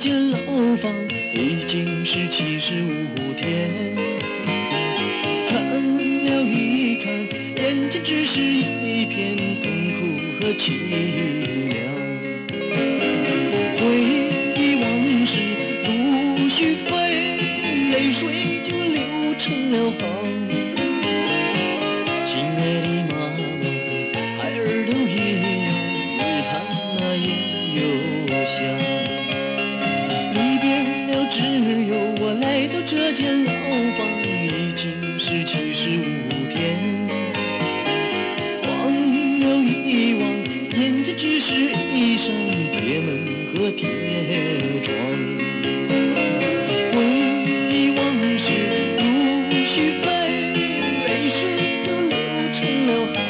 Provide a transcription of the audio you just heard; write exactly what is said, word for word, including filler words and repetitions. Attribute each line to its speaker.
Speaker 1: 间牢房已经是七十五天，看了一看，眼前只是一片痛苦和凄凉。回忆往事如许飞，泪水就流成了河。亲爱的妈妈，孩儿都一样，日他那也有香。离别了，只有我来到这间牢房，已经是七十五天。忘了遗忘，眼前只是一扇铁门和铁窗。回忆往事如许飞，泪水就流成了河。